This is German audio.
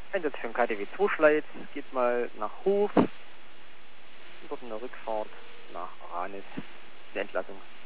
Einsatz für den KTW 2 Schleiz, geht mal nach Hof, dort in der Rückfahrt nach Ranis, die Entlassung.